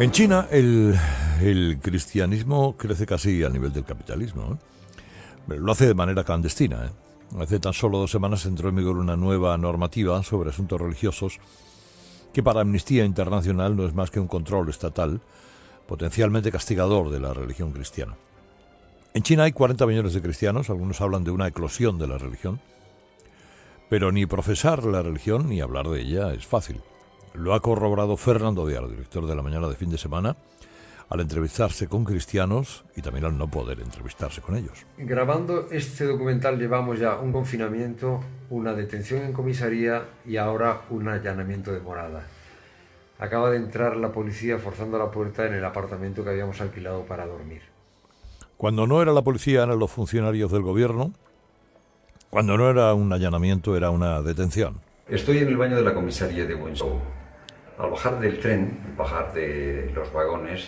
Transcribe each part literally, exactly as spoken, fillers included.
En China el, el cristianismo crece casi al nivel del capitalismo, ¿eh? Lo hace de manera clandestina, ¿eh? Hace tan solo dos semanas entró en vigor una nueva normativa sobre asuntos religiosos que para Amnistía Internacional no es más que un control estatal potencialmente castigador de la religión cristiana. En China hay cuarenta millones de cristianos, algunos hablan de una eclosión de la religión, pero ni profesar la religión ni hablar de ella es fácil. Lo ha corroborado Fernando Diaro, director de La Mañana de Fin de Semana, al entrevistarse con cristianos y también al no poder entrevistarse con ellos. Grabando este documental llevamos ya un confinamiento, una detención en comisaría y ahora un allanamiento de morada. Acaba de entrar la policía forzando la puerta en el apartamento que habíamos alquilado para dormir. Cuando no era la policía eran los funcionarios del gobierno, cuando no era un allanamiento era una detención. Estoy en el baño de la comisaría de Wenzhou. Al bajar del tren, al bajar de los vagones,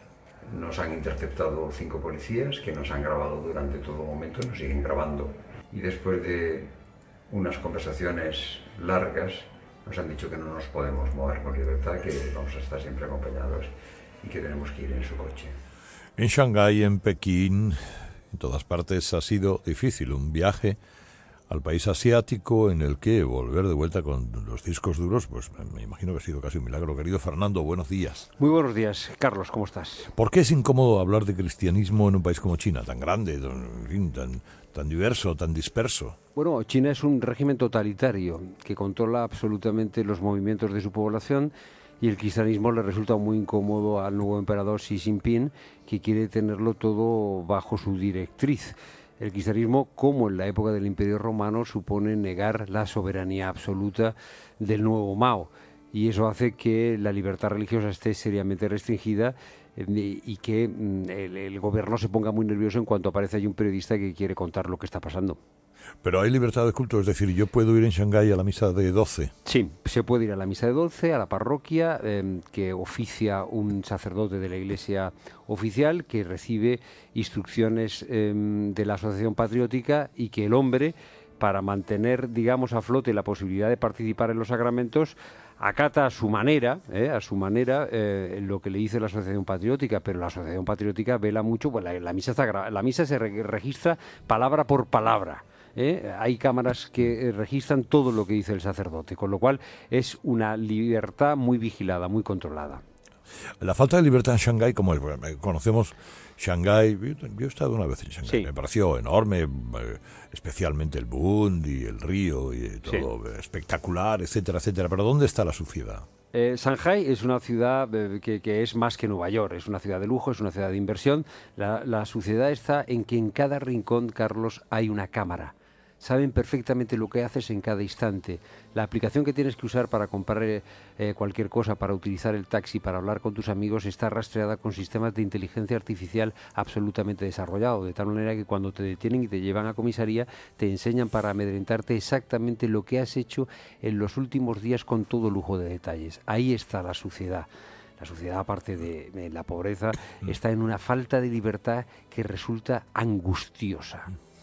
nos han interceptado cinco policías que nos han grabado durante todo momento, nos siguen grabando. Y después de unas conversaciones largas, nos han dicho que no nos podemos mover con libertad, que vamos a estar siempre acompañados y que tenemos que ir en su coche. En Shanghái, en Pekín, en todas partes ha sido difícil un viaje al país asiático en el que volver de vuelta con los discos duros, pues me imagino que ha sido casi un milagro. Querido Fernando, buenos días. Muy buenos días, Carlos, ¿cómo estás? ¿Por qué es incómodo hablar de cristianismo en un país como China, tan grande, tan, en fin, tan, tan diverso, tan disperso? Bueno, China es un régimen totalitario que controla absolutamente los movimientos de su población y el cristianismo le resulta muy incómodo al nuevo emperador Xi Jinping, que quiere tenerlo todo bajo su directriz. El cristianismo, como en la época del Imperio Romano, supone negar la soberanía absoluta del nuevo Mao. Y eso hace que la libertad religiosa esté seriamente restringida eh, y que mm, el, el gobierno se ponga muy nervioso en cuanto aparece ahí un periodista que quiere contar lo que está pasando. Pero hay libertad de culto, es decir, yo puedo ir en Shanghái a la misa de doce. Sí, se puede ir a la misa de doce, a la parroquia, eh, que oficia un sacerdote de la iglesia oficial, que recibe instrucciones eh, de la asociación patriótica, y que el hombre, para mantener, digamos, a flote la posibilidad de participar en los sacramentos, acata a su manera, eh, a su manera, eh, lo que le dice la asociación patriótica, pero la asociación patriótica vela mucho, pues la, la misa está, la misa se re- registra palabra por palabra. ¿Eh? Hay cámaras que eh, registran todo lo que dice el sacerdote, con lo cual es una libertad muy vigilada, muy controlada. La falta de libertad en Shanghái, como es, conocemos Shanghái, yo, yo he estado una vez en Shanghái, sí. Me pareció enorme, eh, especialmente el Bund y el río y todo, sí. Espectacular, etcétera, etcétera. Pero ¿dónde está la suciedad? Eh, Shanghái es una ciudad eh, que, que es más que Nueva York, es una ciudad de lujo, es una ciudad de inversión. La, la suciedad está en que en cada rincón, Carlos, hay una cámara. Saben perfectamente lo que haces en cada instante. La aplicación que tienes que usar para comprar eh, cualquier cosa, para utilizar el taxi, para hablar con tus amigos, está rastreada con sistemas de inteligencia artificial absolutamente desarrollados, de tal manera que cuando te detienen y te llevan a comisaría, te enseñan para amedrentarte exactamente lo que has hecho en los últimos días con todo lujo de detalles. Ahí está la suciedad. La sociedad, aparte de, de la pobreza, está en una falta de libertad que resulta angustiosa.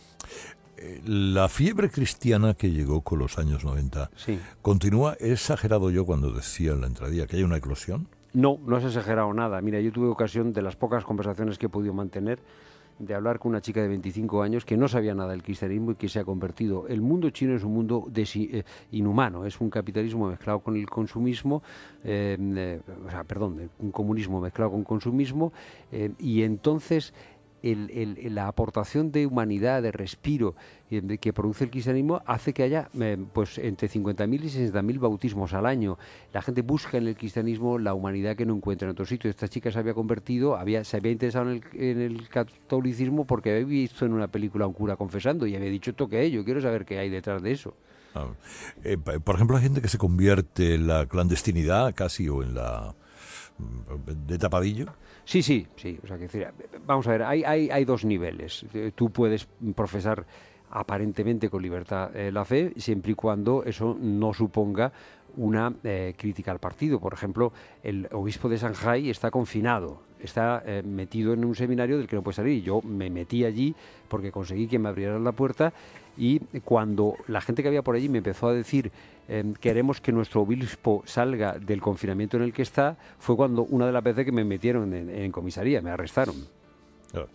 La fiebre cristiana que llegó con los años noventa, sí. ¿Continúa? ¿He exagerado yo cuando decía en la entradilla que hay una eclosión? No, no has exagerado nada. Mira, yo tuve ocasión, de las pocas conversaciones que he podido mantener, de hablar con una chica de veinticinco años que no sabía nada del cristianismo y que se ha convertido. El mundo chino es un mundo desi, eh, inhumano, es un capitalismo mezclado con el consumismo, eh, eh, o sea, perdón, un comunismo mezclado con consumismo, eh, y entonces El, el, la aportación de humanidad, de respiro eh, de, que produce el cristianismo hace que haya eh, pues entre cincuenta mil y sesenta mil bautismos al año. La gente busca en el cristianismo la humanidad que no encuentra en otro sitio. Esta chica se había convertido, había, se había interesado en el, en el catolicismo porque había visto en una película a un cura confesando y había dicho, esto qué es, yo quiero saber qué hay detrás de eso. Ah, eh, por ejemplo, hay gente que se convierte en la clandestinidad casi o en la de tapadillo. Sí, sí, sí. O sea, que, vamos a ver, hay, hay, hay dos niveles. Tú puedes profesar aparentemente con libertad eh, la fe, siempre y cuando eso no suponga una eh, crítica al partido. Por ejemplo, el obispo de Shanghái está confinado, está eh, metido en un seminario del que no puede salir. Yo me metí allí porque conseguí que me abrieran la puerta, y cuando la gente que había por allí me empezó a decir eh, queremos que nuestro obispo salga del confinamiento en el que está, fue cuando una de las veces que me metieron en, en comisaría, me arrestaron. Claro.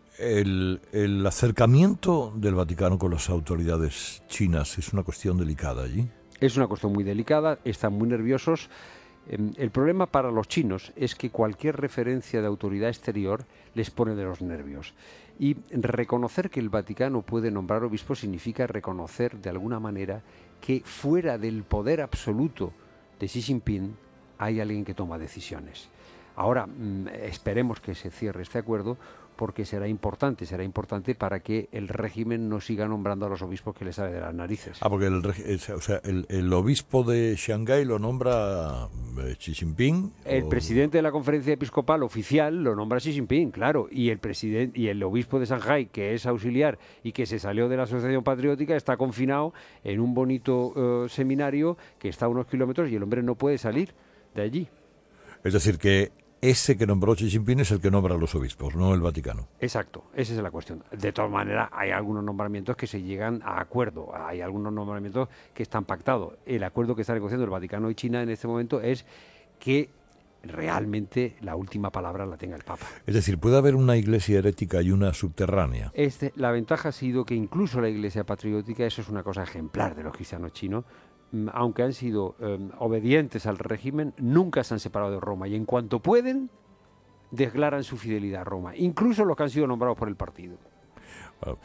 El, el acercamiento del Vaticano con las autoridades chinas es una cuestión delicada allí. Es una cuestión muy delicada, están muy nerviosos. Eh, el problema para los chinos es que cualquier referencia de autoridad exterior les pone de los nervios. Y reconocer que el Vaticano puede nombrar obispos significa reconocer de alguna manera que fuera del poder absoluto de Xi Jinping hay alguien que toma decisiones. Ahora, mmm, esperemos que se cierre este acuerdo, porque será importante, será importante para que el régimen no siga nombrando a los obispos que le sale de las narices. Ah, porque el, o sea, el, el obispo de Shanghái lo nombra Xi Jinping. El o... presidente de la conferencia episcopal oficial lo nombra Xi Jinping, claro, y el presidente y el obispo de Shanghái, que es auxiliar y que se salió de la Asociación Patriótica, está confinado en un bonito uh, seminario que está a unos kilómetros y el hombre no puede salir de allí. Es decir, que ese que nombró Xi Jinping es el que nombra a los obispos, no el Vaticano. Exacto, esa es la cuestión. De todas maneras, hay algunos nombramientos que se llegan a acuerdo, hay algunos nombramientos que están pactados. El acuerdo que está negociando el Vaticano y China en este momento es que realmente la última palabra la tenga el Papa. Es decir, puede haber una iglesia herética y una subterránea. Este, la ventaja ha sido que incluso la iglesia patriótica, eso es una cosa ejemplar de los cristianos chinos, aunque han sido eh, obedientes al régimen, nunca se han separado de Roma, y en cuanto pueden, declaran su fidelidad a Roma, incluso los que han sido nombrados por el partido. Bueno,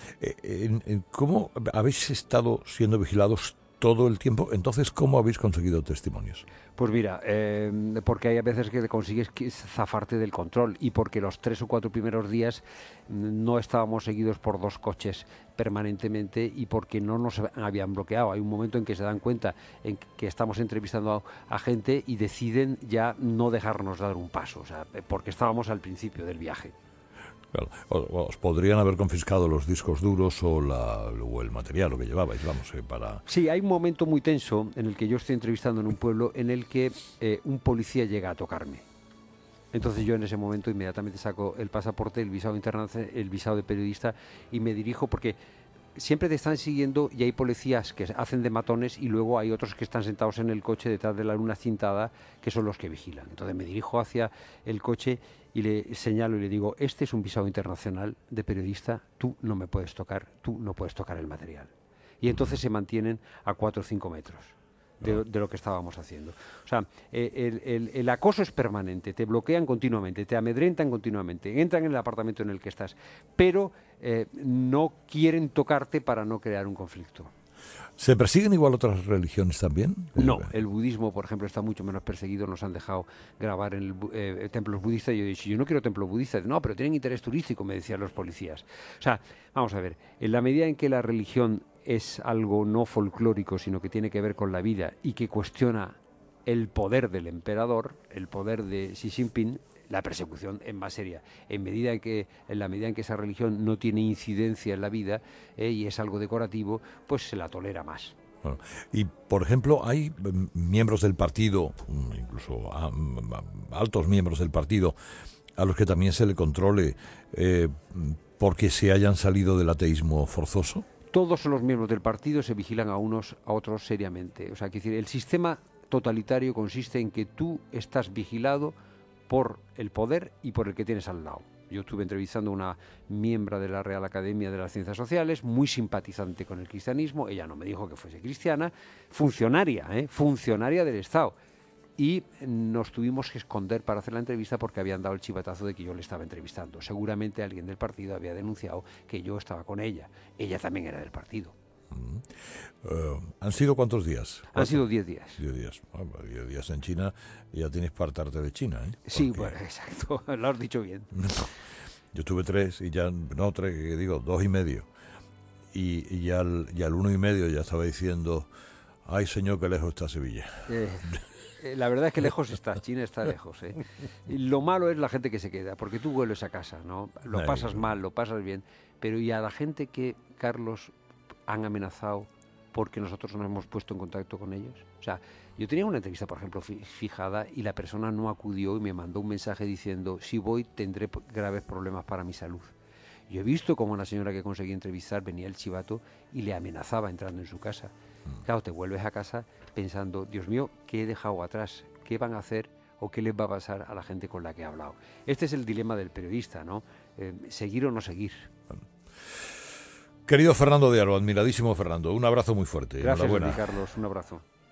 ¿cómo habéis estado siendo vigilados todo el tiempo? Entonces, ¿cómo habéis conseguido testimonios? Pues mira, eh, porque hay a veces que consigues zafarte del control, y porque los tres o cuatro primeros días no estábamos seguidos por dos coches permanentemente, y porque no nos habían bloqueado. Hay un momento en que se dan cuenta en que estamos entrevistando a, a gente y deciden ya no dejarnos dar un paso, o sea, porque estábamos al principio del viaje. Claro, os podrían haber confiscado los discos duros o, la, o el material, lo que llevabais, vamos, eh, para... Sí, hay un momento muy tenso en el que yo estoy entrevistando en un pueblo en el que eh, un policía llega a tocarme. Entonces yo en ese momento inmediatamente saco el pasaporte, el visado internacional, el visado de periodista, y me dirijo, porque siempre te están siguiendo y hay policías que hacen de matones, y luego hay otros que están sentados en el coche detrás de la luna cintada, que son los que vigilan. Entonces me dirijo hacia el coche y le señalo y le digo: este es un visado internacional de periodista, tú no me puedes tocar, tú no puedes tocar el material. Y entonces se mantienen a cuatro o cinco metros de, de lo que estábamos haciendo. O sea, el, el, el acoso es permanente, te bloquean continuamente, te amedrentan continuamente, entran en el apartamento en el que estás, pero eh, no quieren tocarte para no crear un conflicto. ¿Se persiguen igual otras religiones también? No, el budismo, por ejemplo, está mucho menos perseguido. Nos han dejado grabar en el, eh, templos budistas, y yo he dicho: yo no quiero templos budistas. No, pero tienen interés turístico, me decían los policías. O sea, vamos a ver, en la medida en que la religión es algo no folclórico, sino que tiene que ver con la vida y que cuestiona el poder del emperador, el poder de Xi Jinping, la persecución es más seria. En medida en que, en la medida en que esa religión no tiene incidencia en la vida eh, y es algo decorativo, pues se la tolera más. Bueno, y, por ejemplo, hay miembros del partido, incluso a, a, altos miembros del partido, a los que también se le controle eh, porque se hayan salido del ateísmo forzoso. Todos los miembros del partido se vigilan a unos a otros seriamente. O sea, que decir, el sistema totalitario consiste en que tú estás vigilado por el poder y por el que tienes al lado. Yo estuve entrevistando a una miembro de la Real Academia de las Ciencias Sociales, muy simpatizante con el cristianismo. Ella no me dijo que fuese cristiana, funcionaria, ¿eh? funcionaria del Estado. Y nos tuvimos que esconder para hacer la entrevista porque habían dado el chivatazo de que yo le estaba entrevistando. Seguramente alguien del partido había denunciado que yo estaba con ella. Ella también era del partido. Uh, ¿Han sido cuántos días? Han ¿Cuánto? sido diez días. Diez días. Bueno, diez días en China, ya tienes para hartarte de China, ¿eh? Porque... Sí, bueno, exacto, lo has dicho bien. Yo tuve tres y ya, no tres, que digo, dos y medio. Y, y ya, al, ya al uno y medio ya estaba diciendo: ay, señor, qué lejos está Sevilla. Eh. La verdad es que lejos está, China está lejos, ¿eh? Y lo malo es la gente que se queda, porque tú vuelves a casa, ¿no? Lo pasas mal, lo pasas bien, pero y a la gente que, Carlos, han amenazado porque nosotros nos hemos puesto en contacto con ellos? O sea, yo tenía una entrevista, por ejemplo, fijada y la persona no acudió y me mandó un mensaje diciendo, si voy tendré graves problemas para mi salud. Yo he visto cómo la señora que conseguí entrevistar venía el chivato y le amenazaba entrando en su casa. Claro, te vuelves a casa pensando, Dios mío, ¿qué he dejado atrás? ¿Qué van a hacer o qué les va a pasar a la gente con la que he hablado? Este es el dilema del periodista, ¿no? Eh, ¿seguir o no seguir? Querido Fernando de Aro, admiradísimo Fernando, un abrazo muy fuerte. Gracias, Enhorabuena. Carlos, un abrazo.